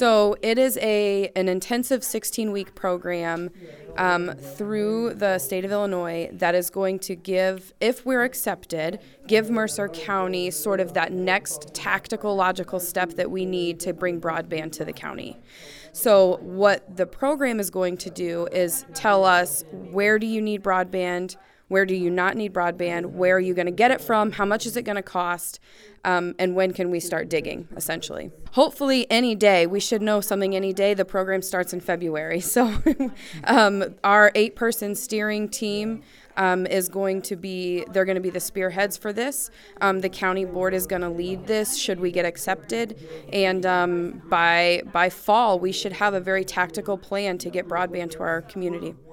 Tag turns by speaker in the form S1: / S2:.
S1: So it is an intensive 16-week program through the state of Illinois that is going to give, if we're accepted, give Mercer County sort of that next tactical, logical step that we need to bring broadband to the county. So what the program is going to do is tell us, where do you need broadband? Where do you not need broadband? Where are you going to get it from? How much is it going to cost? And when can we start digging, essentially? Hopefully any day. We should know something any day. The program starts in February. So our 8-person steering team they're going to be the spearheads for this. The county board is going to lead this should we get accepted. And by fall, we should have a very tactical plan to get broadband to our community.